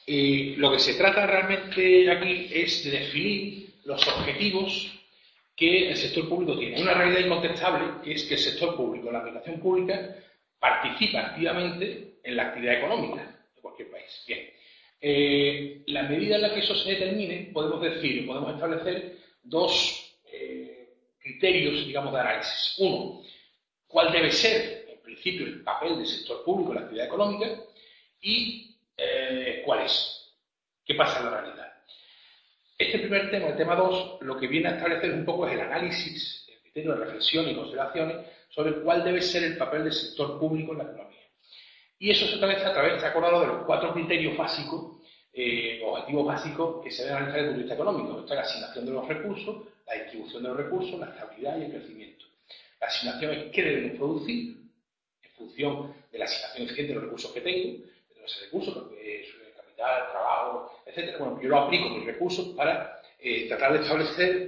Lo que se trata realmente aquí es de definir los objetivos que el sector público tiene. Hay una realidad incontestable, que es que el sector público, la administración pública, participa activamente en la actividad económica de cualquier país. Bien. La medida en la que eso se determine, podemos establecer dos criterios, digamos, de análisis. Uno, cuál debe ser, en principio, el papel del sector público en la actividad económica y cuál es. ¿Qué pasa en la realidad? Este primer tema, el tema 2, lo que viene a establecer un poco es el análisis, el criterio de reflexión y consideraciones sobre cuál debe ser el papel del sector público en la economía. Y eso se establece a través, está acordado, de los 4 criterios básicos, objetivos básicos que se deben analizar desde el punto de vista económico. Está la asignación de los recursos, la distribución de los recursos, la estabilidad y el crecimiento. La asignación es qué debemos producir en función de la asignación eficiente de los recursos que tengo, de ese recurso, capital, trabajo, etc. Bueno, yo lo aplico mis recursos para tratar de establecer,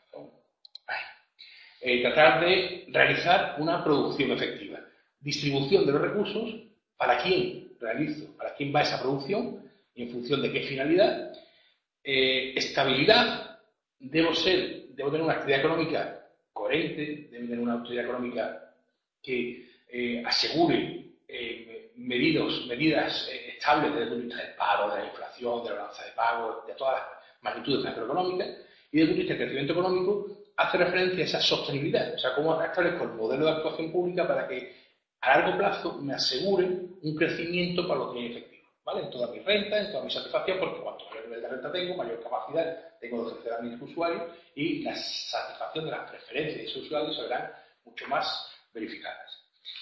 tratar de realizar una producción efectiva. Distribución de los recursos, para quién realizo, para quién va esa producción y en función de qué finalidad. Estabilidad, debo tener una actividad económica coherente, debo tener una actividad económica que asegure medidas estables desde el punto de vista del paro, de la inflación, de la balanza de pagos, de todas las magnitudes macroeconómicas, y desde el punto de vista del crecimiento económico hace referencia a esa sostenibilidad, o sea, cómo establezco el modelo de actuación pública para que a largo plazo me asegure un crecimiento para los bienes efectivos, ¿vale? En toda mi renta, en toda mi satisfacción, porque cuanto mayor nivel de renta tengo, mayor capacidad tengo de ofrecer a mis usuarios y la satisfacción de las preferencias de esos usuarios se verán mucho más verificadas.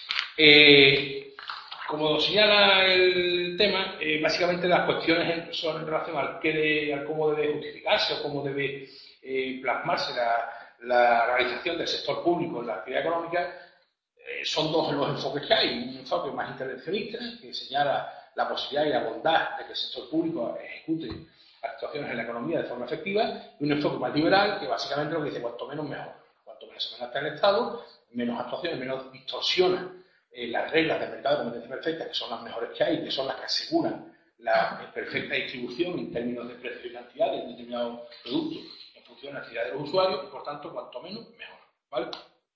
Como señala el tema, básicamente las cuestiones son en relación al cómo debe justificarse o cómo debe plasmarse la realización del sector público en la actividad económica. Son dos los enfoques que hay. Un enfoque más intervencionista, que señala la posibilidad y la bondad de que el sector público ejecute actuaciones en la economía de forma efectiva, y un enfoque más liberal, que básicamente lo que dice cuanto menos mejor. Cuanto menos se gasta el Estado, menos actuaciones, menos distorsiona las reglas del mercado de competencia perfecta, que son las mejores que hay, que son las que aseguran la perfecta distribución en términos de precio y cantidad de determinados productos en función de la actividad de los usuarios, y por tanto, cuanto menos, mejor. ¿Vale?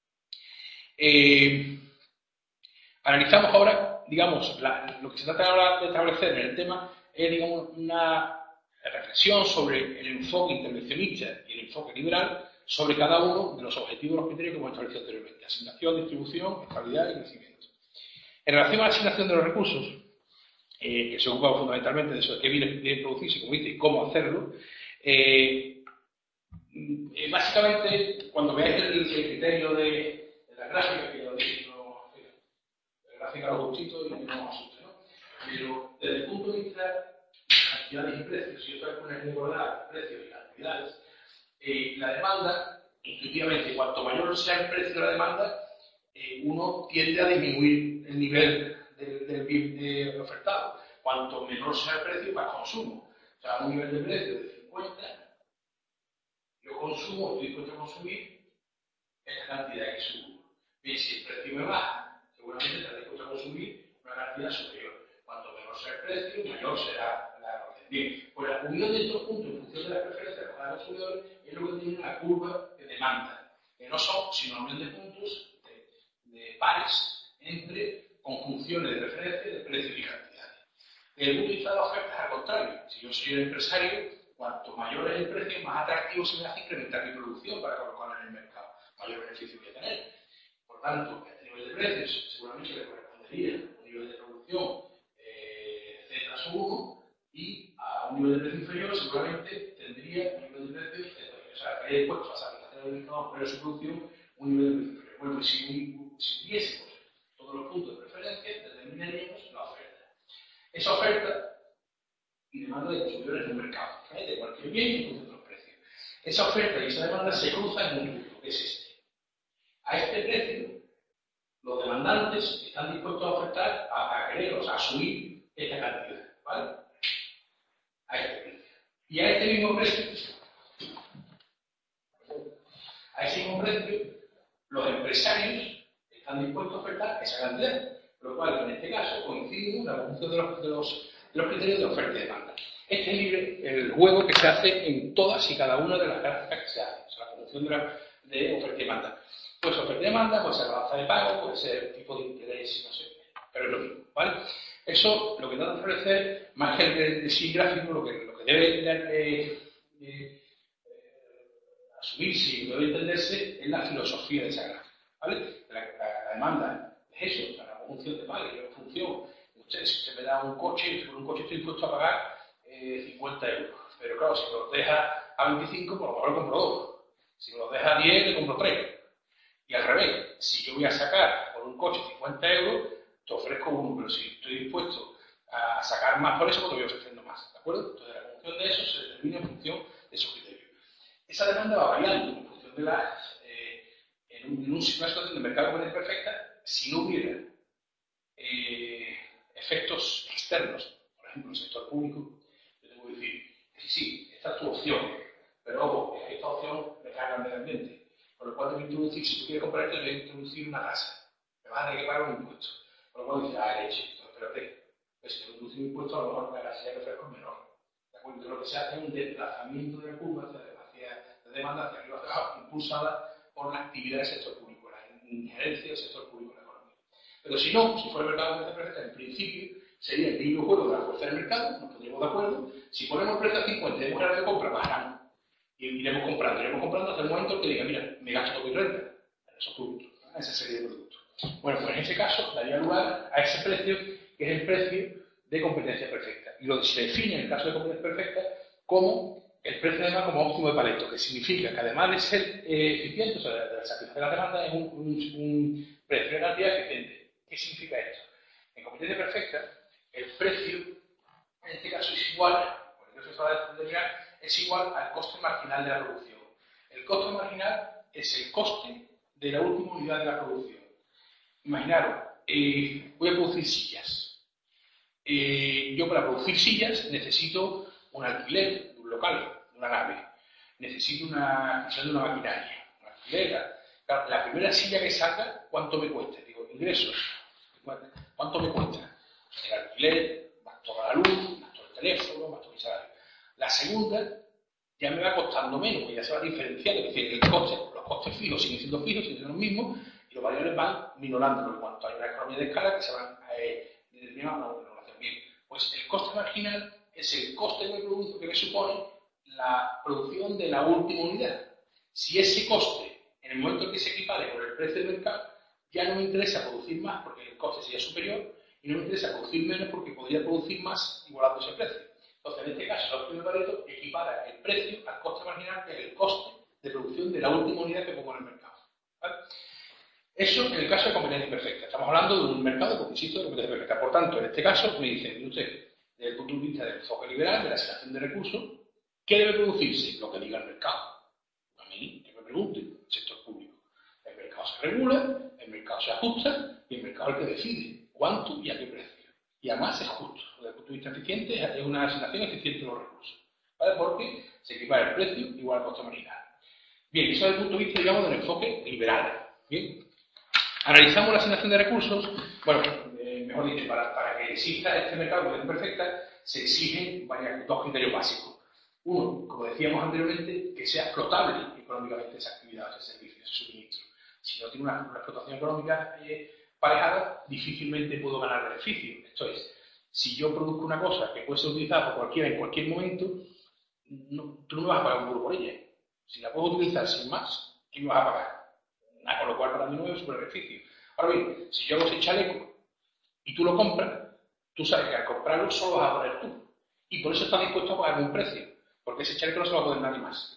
Analizamos ahora, digamos, lo que se trata ahora de establecer en el tema es, digamos, una reflexión sobre el enfoque intervencionista y el enfoque liberal sobre cada uno de los objetivos y los criterios que hemos establecido anteriormente: asignación, distribución, estabilidad y crecimiento. En relación a la asignación de los recursos, que se ocupa fundamentalmente de eso, de qué viene producirse, como dice, y cómo hacerlo, básicamente, cuando veáis el criterio de la gráfica, que la gráfica lo justito y no nos asuste, ¿no? Pero desde el punto de vista de cantidades y precios, si yo tengo que poner en igualdad precios y cantidades, la demanda, intuitivamente, cuanto mayor sea el precio de la demanda, uno tiende a disminuir el nivel del bien ofertado. Cuanto menor sea el precio, más consumo. O sea, un nivel de precio de 50, yo consumo, estoy dispuesto a consumir esta cantidad que subo. Bien, si el precio me baja, seguramente estaré dispuesto a consumir una cantidad superior. Cuanto menor sea el precio, mayor será la orden. Bien, pues la unión de estos puntos en función de las preferencias de cada consumidor es lo que tiene una curva de demanda, que no son sino la unión de puntos de pares entre conjunciones de preferencias de precios y cantidades. Desde el punto de vista de la oferta es al contrario. Si yo soy el empresario, cuanto mayor es el precio, más atractivo se me hace incrementar mi producción para colocarla en el mercado. Mayor beneficio voy a tener. Por tanto, este nivel de precios seguramente le correspondería a un nivel de producción Z sub 1, y a un nivel de precio inferior seguramente tendría un nivel de precio Z. O sea, estaría dispuesto a satisfacer el mercado por su producción un nivel de precio inferior. Bueno, pues si hubiésemos todos los puntos de preferencia, determinaríamos la oferta. Esa oferta y demanda de consumidores en el mercado, de cualquier bien y en función de los precios. Esa oferta y esa demanda se cruzan en un punto, que es este. A este precio, los demandantes están dispuestos a ofertar, a querer, o sea, a subir esta cantidad, ¿vale? A este precio. Y a este mismo precio, los empresarios están dispuestos a ofertar esa cantidad, lo cual en este caso coincide la función de los los criterios de oferta y demanda. Este es el juego que se hace en todas y cada una de las gráficas que se hacen, o sea, la función de oferta y demanda. Pues oferta y demanda, puede ser balanza de pago, puede ser tipo de interés, no sé, pero es lo mismo, ¿vale? Eso, lo que trata de ofrecer, más que el de sí gráfico, lo que debe asumirse y debe entenderse es la filosofía de esa gráfica, ¿vale? La demanda es eso, la función de pago, es función. Si usted me da un coche, por un coche estoy dispuesto a pagar 50 euros. Pero claro, si me los deja a 25, pues a lo mejor compro 2. Si me los deja a 10, le compro 3. Y al revés, si yo voy a sacar por un coche 50 euros, te ofrezco uno, pero si estoy dispuesto a sacar más por eso, pues te voy ofreciendo más, ¿de acuerdo? Entonces la función de eso se determina en función de esos criterios. Esa demanda va variando en función de en una situación de mercado competencia perfecta, si no hubiera efectos externos, por ejemplo, en el sector público, yo te voy a decir que sí, esta es tu opción, pero ojo, esta opción me carga el medio ambiente. Por lo cual te voy a introducir, si tú quieres comprar esto, te voy a introducir una tasa. Me vas a tener que pagar un impuesto. Por lo cual dices, leche, espérate. Pues si te introducir un impuesto, a lo mejor la casilla que ofrezco es menor. ¿De acuerdo? Entonces lo que se hace es un desplazamiento de la curva hacia la demanda hacia arriba hacia abajo, impulsada por la actividad del sector público, la injerencia del sector público en la economía. Pero si no, si fuera el mercado de perfecta, en principio sería el mismo juego de la fuerza del mercado, nos pondríamos de acuerdo. Si ponemos el precio a 50 y tenemos que de compra, bajarán. Y iremos comprando hasta el momento en que diga, mira, me gasto mi renta en esos productos, ¿no? En esa serie de productos. Bueno, pues en ese caso daría lugar a ese precio, que es el precio de competencia perfecta. Y lo se define en el caso de competencia perfecta como el precio además como óptimo de Pareto, que significa que además de ser eficiente, o sea, de satisfacer la demanda, es un precio de cantidad eficiente. ¿Qué significa esto? En competencia perfecta, el precio, en este caso, es igual, por eso se va a determinar, es igual al coste marginal de la producción. El coste marginal es el coste de la última unidad de la producción. Imaginaros, voy a producir sillas. Yo para producir sillas necesito un alquiler de un local, de una nave. Necesito una maquinaria, una alquiler. Claro, la primera silla que saca, ¿cuánto me cuesta? Digo, ingresos. ¿Cuánto me cuesta? El alquiler, más toda la luz, más todo el teléfono, más todo el salario. La segunda ya me va costando menos, porque ya se va diferenciando, es decir, los costes fijos siguen siendo los mismos, y los variables van minorando, por cuanto hay una economía de escala que se van determinando una relación bien. Pues el coste marginal es el coste del producto que me supone la producción de la última unidad. Si ese coste, en el momento en que se equipare con el precio del mercado, ya no me interesa producir más porque el coste sería superior, y no me interesa producir menos porque podría producir más igualando ese precio. Entonces, en este caso, el óptimo de Pareto equipara el precio al coste marginal, que es el coste de producción de la última unidad que pongo en el mercado. ¿Vale? Eso en el caso de competencia perfecta. Estamos hablando de un mercado, como insisto, de competencia perfecta. Por tanto, en este caso, me dice usted, desde el punto de vista del enfoque liberal, de la asignación de recursos, ¿qué debe producirse? Lo que diga el mercado. A mí, que me pregunte, el sector público. El mercado se regula, el mercado se ajusta y el mercado es el que decide cuánto y a qué precio. Y además es justo. Desde el punto de vista eficiente, es una asignación eficiente de los recursos. ¿Vale? Porque se equipara el precio igual al coste marginal. Bien, eso desde el punto de vista, digamos, del enfoque liberal. Bien. Analizamos la asignación de recursos. Bueno, mejor dicho, para que exista este mercado de perfecta, se exigen dos criterios básicos. Uno, como decíamos anteriormente, que sea explotable económicamente esa actividad, ese servicio, ese suministro. Si no tiene una explotación económica parejada, difícilmente puedo ganar beneficio. Esto es, si yo produzco una cosa que puede ser utilizada por cualquiera en cualquier momento, tú no me vas a pagar un duro por ella. Si la puedo utilizar sin más, ¿quién me vas a pagar? Nada, con lo cual para mí no es un beneficio. Ahora bien, si yo hago ese chaleco y tú lo compras, tú sabes que al comprarlo solo vas a poner tú. Y por eso estás dispuesto a pagar un precio. Porque ese chaleco no se va a poner nadie más.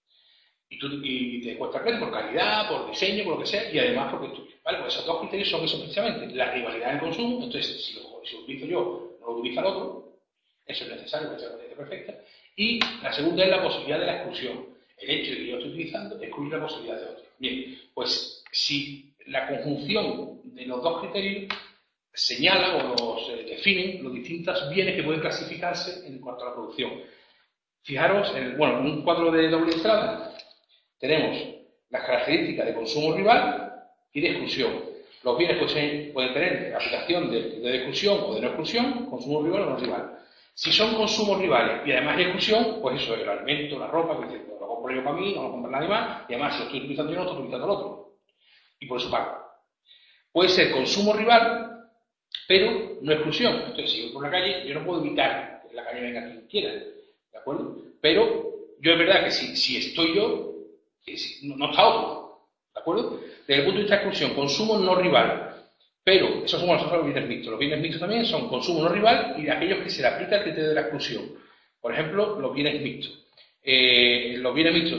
Y te cuesta precio por calidad, por diseño, por lo que sea, y además porque es tuyo. ¿Vale? Pues esos dos criterios son eso precisamente. La rivalidad en el consumo, entonces si lo utilizo yo, no lo utiliza el otro, eso es necesario para hacer la perfecta. Y la segunda es la posibilidad de la exclusión. El hecho de que yo estoy utilizando excluye la posibilidad de otro. Bien, pues si la conjunción de los dos criterios señala o los definen los distintos bienes que pueden clasificarse en cuanto a la producción. Fijaros, en un cuadro de doble entrada tenemos las características de consumo rival y de exclusión. Los bienes pueden tener aplicación de exclusión o de no exclusión, consumo rival o no rival. Si son consumos rivales y además hay exclusión, pues eso es el alimento, la ropa, que dice, pues lo compro yo para mí, no lo compra nadie más, y además si lo estoy utilizando yo, no lo estoy utilizando el otro. Y por eso pago. Puede ser consumo rival, pero no exclusión. Entonces, si voy por la calle, yo no puedo evitar que en la calle venga quien quiera, ¿de acuerdo? Pero yo es verdad que si estoy yo, no está otro, ¿de acuerdo? Desde el punto de vista de exclusión, consumo no rival. Pero esos son los bienes mixtos. Los bienes mixtos también son consumo no rival y aquellos que se le aplica el criterio de la exclusión. Por ejemplo, los bienes mixtos. Los bienes mixtos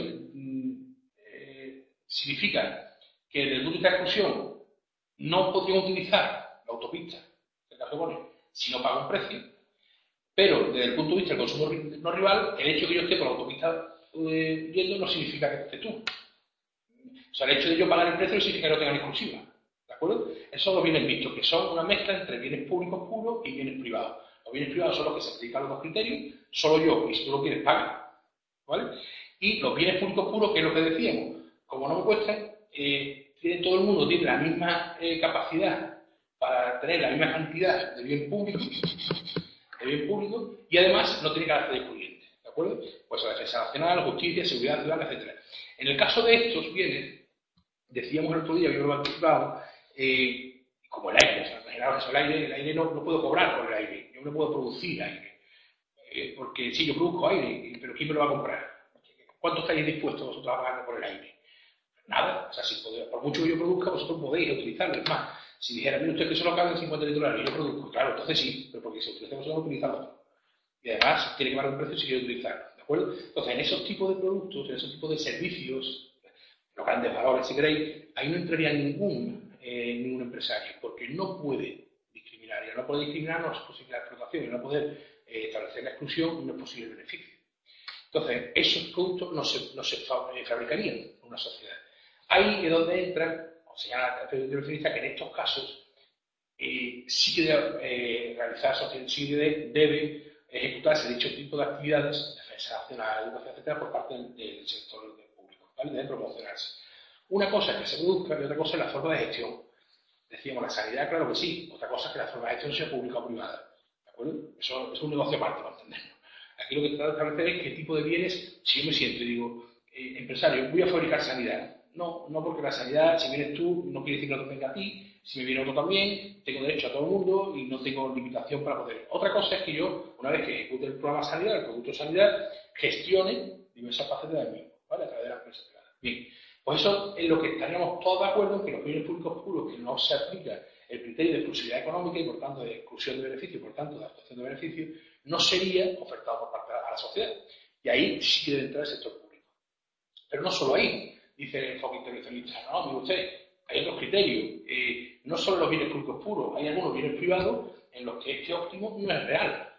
significa que desde el punto de vista de exclusión no podrían utilizar la autopista, en el caso de pone, si no pago un precio, pero desde el punto de vista del consumo no rival, el hecho de que yo esté por la autopista yendo no significa que esté tú. O sea, el hecho de yo pagar el precio no significa que no tengan exclusiva. ¿De acuerdo? Esos son los bienes mixtos, que son una mezcla entre bienes públicos puros y bienes privados. Los bienes privados son los que se aplican a los dos criterios, solo yo, y si tú lo quieres, paga. ¿Vale? Y los bienes públicos puros, que es lo que decíamos, como no me cuestan, todo el mundo tiene la misma capacidad para tener la misma cantidad de bien público, y además no tiene carácter de excluyente. ¿De acuerdo? Pues la defensa nacional, justicia, seguridad ciudadana, etc. En el caso de estos bienes, decíamos el otro día, yo lo he anticipado, como el aire, o sea, imaginaos, el aire no puedo cobrar por el aire, yo no puedo producir aire, porque sí, yo produzco aire, pero ¿quién me lo va a comprar? ¿Cuánto estáis dispuestos vosotros a pagar por el aire? Nada, o sea, por mucho que yo produzca, vosotros podéis utilizarlo. Es más, si dijera, mire usted que solo caben 50 litros y yo produzco, claro, entonces sí, pero porque si utilizamos solo utilizamos. Y además tiene que pagar un precio si quiere utilizarlo, ¿de acuerdo? Entonces, en esos tipos de productos, en esos tipos de servicios, los grandes valores, si queréis, ahí no entraría ningún empresario, porque no puede discriminar. Y al no poder discriminar no es posible la explotación, y al no poder establecer la exclusión no es posible el beneficio. Entonces, esos productos no se fabricarían en una sociedad. Ahí es donde entra, o señala el referencia que en estos casos sí debe realizarse, sí debe ejecutarse dicho tipo de actividades, defensa nacional, educación, etcétera, por parte del sector público, ¿vale? Debe promocionarse. Una cosa es que se produzca y otra cosa es la forma de gestión. Decíamos, la sanidad, claro que sí, otra cosa es que la forma de gestión sea pública o privada, ¿de acuerdo? Eso es un negocio aparte, para entenderlo. Aquí lo que trata de establecer es qué tipo de bienes, si yo me siento y digo, empresario, voy a fabricar sanidad. No porque la sanidad, si vienes tú, no quiere decir que no te venga a ti, si me viene otro también, tengo derecho a todo el mundo y no tengo limitación para poder. Otra cosa es que yo, una vez que ejecute el programa de sanidad, el producto de sanidad, gestione diversas facetas del mismo, ¿vale? A través de la empresa privada. Bien, pues eso es lo que estaríamos todos de acuerdo en que los bienes públicos puros, que no se aplica el criterio de exclusividad económica y por tanto de exclusión de beneficio y por tanto de actuación de beneficio, no sería ofertado por parte de la sociedad. Y ahí sí debe entrar el sector público. Pero no solo ahí. Dice el enfoque intervencionista, no, mire usted, hay otros criterios. No solo los bienes públicos puros, hay algunos bienes privados en los que este óptimo no es real.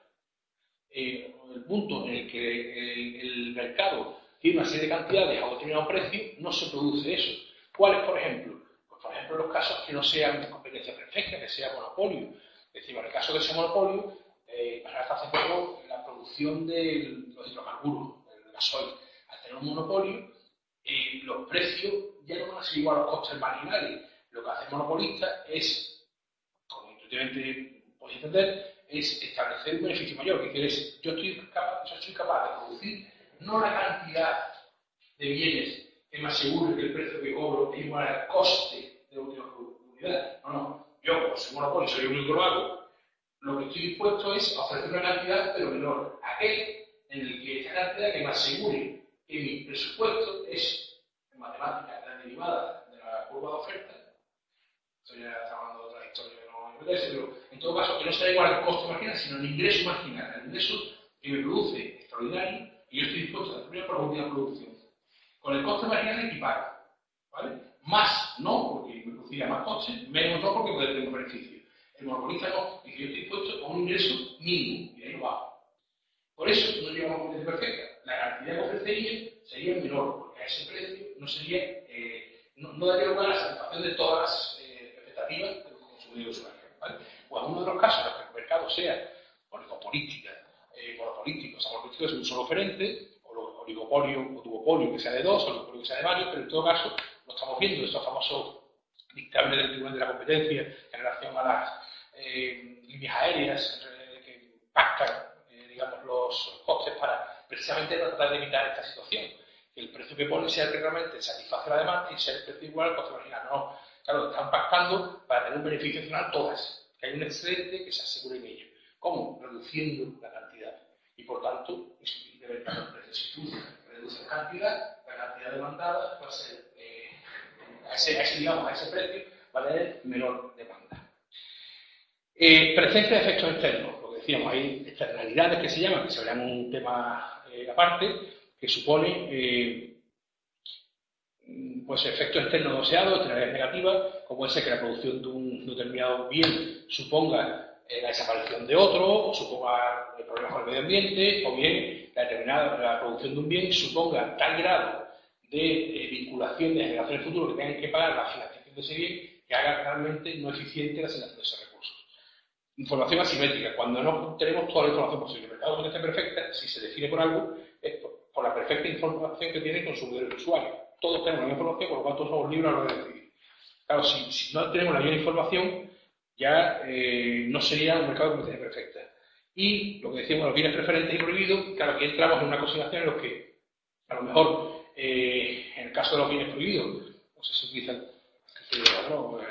El punto en el que el mercado tiene una serie de cantidades a un determinado precio, no se produce eso. ¿Cuáles, por ejemplo? Pues, por ejemplo, los casos que no sean competencia perfecta, que sea monopolio. Es decir, en el caso de ese monopolio, hasta hace poco la producción de los hidrocarburos, del gasoil, al tener un monopolio, los precios ya no van a ser igual a los costes marginales. Lo que hace el monopolista es, como intuitivamente podéis entender, es establecer un beneficio mayor. Que es, yo soy capaz de producir no la cantidad de bienes que me asegure que el precio que cobro es igual al coste de la unidad. No. Yo, como soy monopolio, soy el único que lo hago, lo que estoy dispuesto es ofrecer una cantidad, pero menor. Aquel en el que esa cantidad que me asegure que mi presupuesto es, en matemáticas, la derivada de la curva de oferta. Estoy ya hablando de otra historia que no me interesa, pero en todo caso, que no sea igual al costo marginal, sino el ingreso marginal, el ingreso que me produce extraordinario y yo estoy dispuesto a determinar por última producción. Con el coste marginal equiparo, ¿vale? Más no, porque me produciría más coste, menos no, porque puede tener un beneficio. El monopolista no, y que yo estoy dispuesto a un ingreso mínimo, y ahí lo bajo. Por eso no llevamos competencia perfecta. La cantidad que ofrecería sería menor, porque a ese precio no sería, no daría lugar a la satisfacción de todas las expectativas de los consumidores usuarios, ¿vale? O en uno de los casos en los que el mercado sea monopolístico, o sea, monopolístico es un solo oferente, o oligopolio o duopolio que sea de dos, o oligopolio que sea de varios, pero en todo caso lo estamos viendo, estos famosos dictámenes del Tribunal de la Competencia en relación a las líneas aéreas que pactan costes para precisamente tratar de evitar esta situación. Que el precio que pone sea el que realmente satisface la demanda y sea el precio igual al coste marginal. No, claro, están pactando para tener un beneficio final todas. Que hay un excedente que se asegure en ello. ¿Cómo? Reduciendo la cantidad. Y por tanto, incrementando el precio. Si tú reduces la cantidad demandada va a ser, a ese precio va a tener menor demanda. Presencia de efectos externos. Lo que decíamos, hay externalidades que se llaman, que se verán un tema aparte, que supone pues efectos externos no deseados, externalidades negativas, como puede ser que la producción de un determinado bien suponga la desaparición de otro, o suponga problemas con el medio ambiente, o bien la producción de un bien suponga tal grado de vinculación de generaciones futuras que tengan que pagar la financiación de ese bien que haga realmente no eficiente la asignación de ese recurso. Información asimétrica. Cuando no tenemos toda la información posible, el mercado esté perfecta, si se define por algo, es por la perfecta información que tiene el consumidor y el usuario. Todos tenemos la misma información, por lo cual todos somos libres a la hora de decidir. Claro, si no tenemos la misma información, ya no sería un mercado de competencia perfecta. Y lo que decíamos, los bienes preferentes y prohibidos, claro, aquí entramos en una consideración en los que, a lo mejor, en el caso de los bienes prohibidos, pues se utilizan la droga.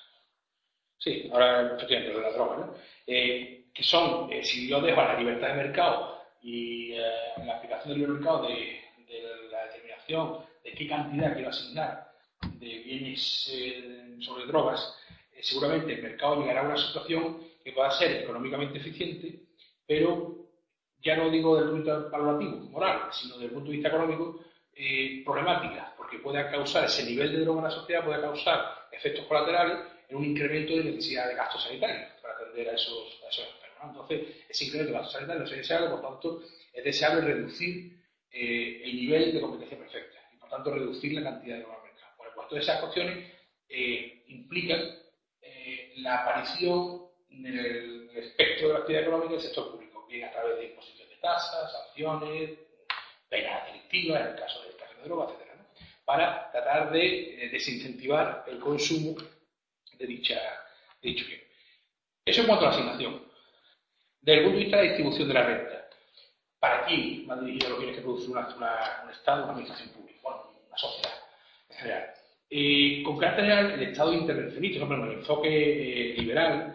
Sí, ahora efectivamente de la droga, ¿no? Que son, si yo dejo a la libertad de mercado y la aplicación del libre mercado de la determinación de qué cantidad quiero asignar de bienes sobre drogas, seguramente el mercado llegará a una situación que pueda ser económicamente eficiente, pero ya no digo desde el punto de vista valorativo, moral, sino desde el punto de vista económico, problemática, porque puede causar ese nivel de droga en la sociedad, puede causar efectos colaterales en un incremento de necesidad de gastos sanitarios para atender a esos enfermos, ¿no? Entonces, ese incremento de gastos sanitarios no es deseable, por tanto, es deseable reducir el nivel de competencia perfecta y, por tanto, reducir la cantidad de droga al mercado. Bueno, pues todas esas cuestiones implican la aparición del espectro de la actividad económica del sector público, bien a través de imposición de tasas, sanciones, penas delictivas, en el caso del tráfico de drogas, etc., ¿no? Para tratar de desincentivar el consumo de dicho bien. Eso en cuanto a la asignación. Desde el punto de vista de la distribución de la renta, ¿para quién va dirigido los bienes que produce un Estado, una administración pública? Bueno, una sociedad en general. Con carácter general, el Estado intervencionista, por ejemplo, el enfoque liberal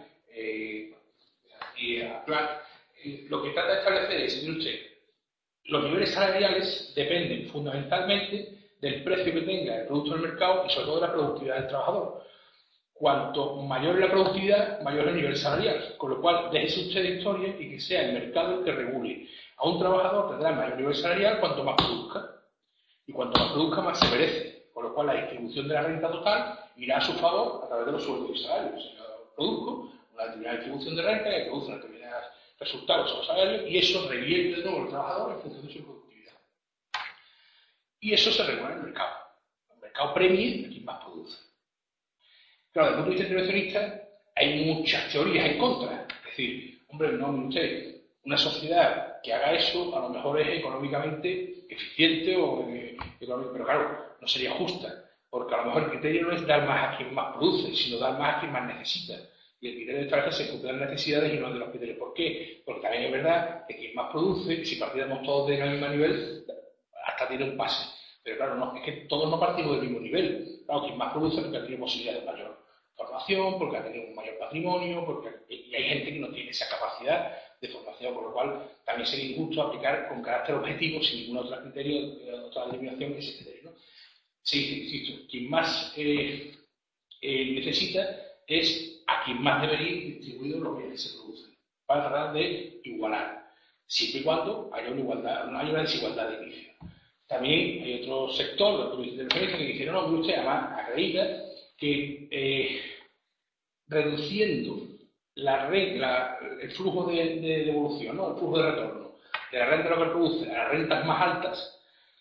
y actual, lo que trata de establecer es, mire usted, los niveles salariales dependen fundamentalmente del precio que tenga el producto en el mercado y sobre todo de la productividad del trabajador. Cuanto mayor es la productividad, mayor es el nivel salarial, con lo cual déjese usted de historia y que sea el mercado el que regule. A un trabajador tendrá mayor nivel salarial cuanto más produzca, y cuanto más produzca más se merece, con lo cual la distribución de la renta total irá a su favor a través de los sueldos y salarios. Si yo produzco una determinada distribución de renta que produce una determinada resultados o salarios, y eso revierte de nuevo al trabajador en función de su productividad. Y eso se regula en el mercado. El mercado premia a quien más produce. Claro, desde el punto de vista intervencionista hay muchas teorías en contra. Es decir, hombre, no, usted, una sociedad que haga eso a lo mejor es económicamente eficiente pero claro, no sería justa, porque a lo mejor el criterio no es dar más a quien más produce, sino dar más a quien más necesita. Y el criterio de establecerse en función de las necesidades y no de los criterios. ¿Por qué? Porque también es verdad que quien más produce, si partiéramos todos del mismo nivel, hasta tiene un pase. Pero claro, no, es que todos no partimos del mismo nivel. Claro, quien más produce porque tiene posibilidades de mayor formación, porque ha tenido un mayor patrimonio, y hay gente que no tiene esa capacidad de formación, por lo cual también sería injusto aplicar con carácter objetivo, sin ningún otro criterio, otra eliminación, ese criterio, ¿no? Sí, insisto, quien más necesita es a quien más debería ir distribuidos los bienes que se producen, para tratar de igualar, siempre y cuando haya una igualdad, no haya una desigualdad de inicio. También hay otro sector, los intervencionistas, que dijeron, no, usted además acredita que reduciendo el flujo de devolución, ¿no? El flujo de retorno de la renta de lo que produce a las rentas más altas,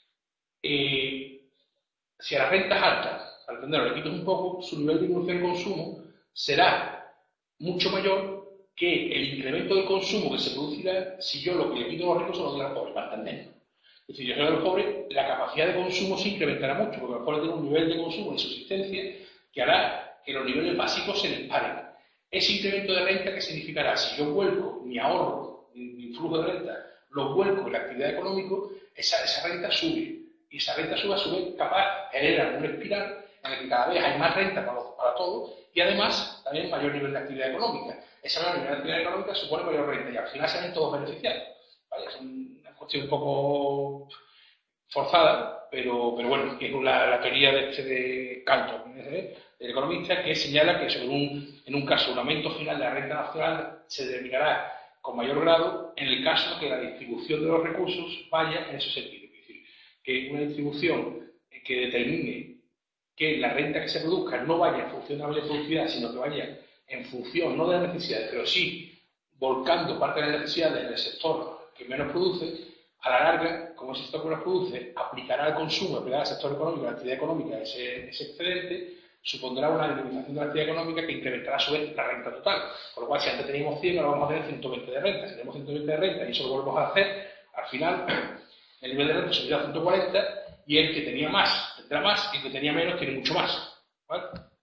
si a las rentas altas, al entenderlo, le quitas un poco, su nivel de evolución del consumo será mucho mayor que el incremento del consumo que se producirá si yo lo que le quito a los ricos son los de los pobres, para entenderlo. Es decir, yo soy de los pobres, la capacidad de consumo se incrementará mucho, porque los pobres tienen un nivel de consumo de subsistencia que hará que los niveles básicos se disparen. Ese incremento de renta, ¿qué significará? Si yo vuelco mi ahorro, mi flujo de renta, los vuelcos en la actividad económica, esa renta sube. Y esa renta sube, a su vez, capaz, genera una espiral en la que cada vez hay más renta para todos y además también mayor nivel de actividad económica. Ese mayor nivel de actividad económica supone mayor renta y al final se ven todos beneficiados. ¿Vale? Es una cuestión un poco forzada, pero bueno, que es la teoría de Cantor, del economista, que señala que en un caso un aumento final de la renta nacional se determinará con mayor grado en el caso que la distribución de los recursos vaya en ese sentido. Es decir, que una distribución que determine que la renta que se produzca no vaya en función de la mayor productividad, sino que vaya en función no de las necesidades, pero sí volcando parte de las necesidades del sector que menos produce, a la larga, como ese sector que menos produce aplicará al consumo, aplicará al sector económico, a la actividad económica ese excedente, supondrá una dinamización de la actividad económica que incrementará a su vez la renta total. Con lo cual, si antes teníamos 100, ahora vamos a tener 120 de renta. Si tenemos 120 de renta y eso lo volvemos a hacer, al final el nivel de renta subirá a 140 y el que tenía más tendrá más y el que tenía menos tiene mucho más. ¿Vale?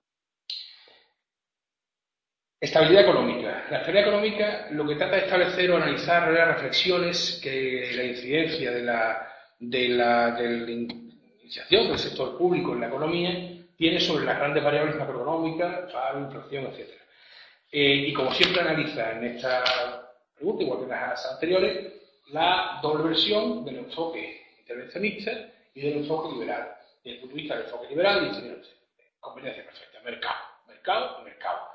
Estabilidad económica. La estabilidad económica lo que trata de establecer o analizar las reflexiones que la incidencia de la iniciación del sector público en la economía tiene sobre las grandes variables macroeconómicas, paro, inflación, etc. Y como siempre analiza en esta pregunta, igual que en las anteriores, la doble versión del enfoque intervencionista y del enfoque liberal. Desde el punto de vista del enfoque liberal, dice, conveniencia perfecta, mercado.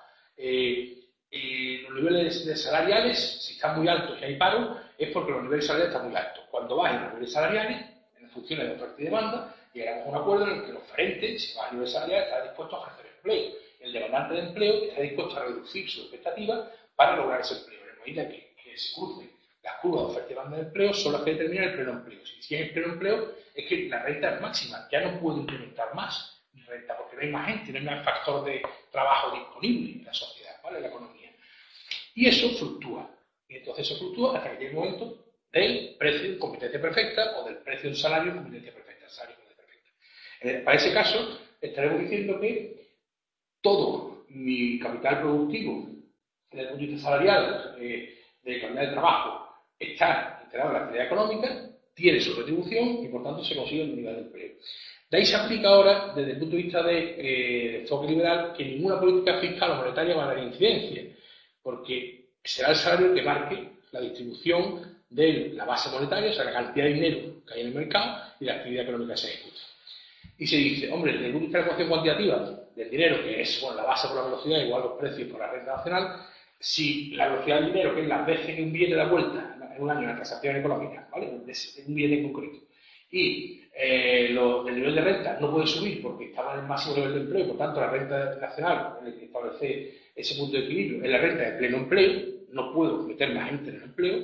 Los niveles salariales, si están muy altos y hay paro, es porque los niveles salariales están muy altos. Cuando bajen los niveles salariales, en funciones de oferta y demanda, llegaremos a un acuerdo en el que el oferente, si baja el nivel salarial, está dispuesto a ofrecer empleo. El demandante de empleo está dispuesto a reducir su expectativa para lograr ese empleo. En la medida que se crucen las curvas de oferta y demanda de empleo, son las que determinan el pleno empleo. Si hay pleno empleo, es que la renta es máxima, ya no puede incrementar más renta, porque no hay más gente, no hay más factor de trabajo disponible en la sociedad, ¿vale? En la economía. Y eso fluctúa. Y entonces eso fluctúa hasta que llegue el momento del precio de competencia perfecta o del precio del salario de competencia perfecta. Para ese caso, estaremos diciendo que todo mi capital productivo, desde el punto de vista salarial, de calidad de trabajo, está integrado en la actividad económica, tiene su retribución y por tanto se consigue el nivel de empleo. De ahí se aplica ahora, desde el punto de vista de enfoque liberal, que ninguna política fiscal o monetaria va a dar incidencia, porque será el salario que marque la distribución de la base monetaria, o sea, la cantidad de dinero que hay en el mercado y la actividad económica que se ejecuta. Y se dice, hombre, desde el punto de vista de la ecuación cuantitativa del dinero, que es la base por la velocidad igual los precios por la renta nacional, si la velocidad del dinero, que es las veces que un billete da vuelta en un año en la transacción económica, ¿vale? Un billete en concreto, y el nivel de renta no puede subir porque estamos en el máximo nivel de empleo, por tanto la renta nacional, en el que establece ese punto de equilibrio, es la renta de pleno empleo, no puedo meter más gente en el empleo,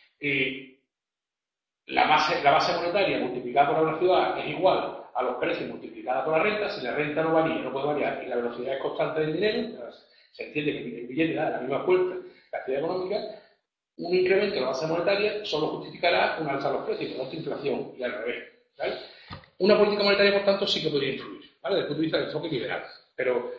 la base monetaria multiplicada por la velocidad es igual a los precios multiplicados por la renta. Si la renta no varía, no puede variar, y la velocidad es constante del dinero, se entiende que el billete da la misma vuelta que la actividad económica, un incremento de la base monetaria solo justificará un alza de los precios, por tanto inflación, y al revés. ¿Vale? Una política monetaria, por tanto, sí que podría influir, ¿vale? Desde el punto de vista del enfoque liberal. Pero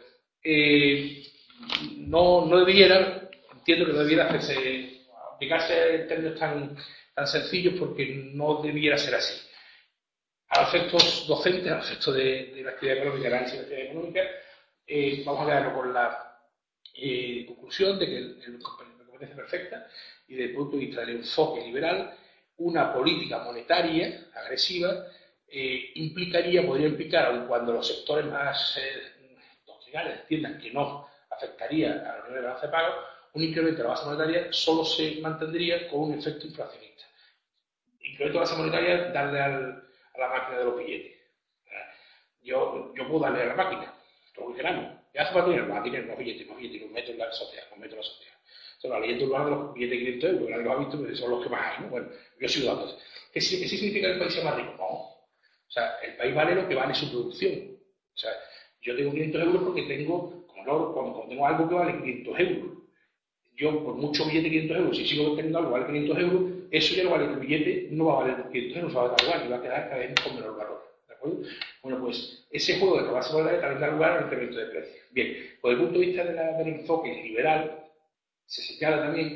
no debiera, entiendo que no debiera aplicarse en términos tan sencillos, porque no debiera ser así. A los efectos docentes, a los efectos de la actividad económica, el análisis de la actividad económica, vamos a quedarnos con la conclusión de que la competencia perfecta y desde el punto de vista del enfoque liberal, una política monetaria agresiva podría implicar, aun cuando los sectores más doctrinales entiendan que no afectaría a los niveles de balance de pago, un incremento de la base monetaria solo se mantendría con un efecto inflacionista. Incremento de la base monetaria, darle a la máquina de los billetes. Yo puedo darle a la máquina, todo lo que queramos. ¿Qué hace para tener? Más dinero, más billetes, los meto en la sociedad, la ley en lugar de los billetes de 500 euros, nadie lo ha visto, porque son los que más hay, ¿no? Bueno, yo sigo dando. ¿Qué significa que el país sea más rico? No. O sea, el país vale lo que vale su producción. O sea, yo tengo 500 euros porque tengo, cuando tengo algo que vale 500 euros, yo por mucho billete de 500 euros, si sigo teniendo algo que vale 500 euros, eso ya no vale, el billete no va a valer 500 euros, va a valer igual y va a quedar cada vez con menor valor. ¿De acuerdo? Bueno, pues ese juego de la base monetaria también da lugar al incremento de precios. Bien, desde el punto de vista del enfoque liberal, se señala también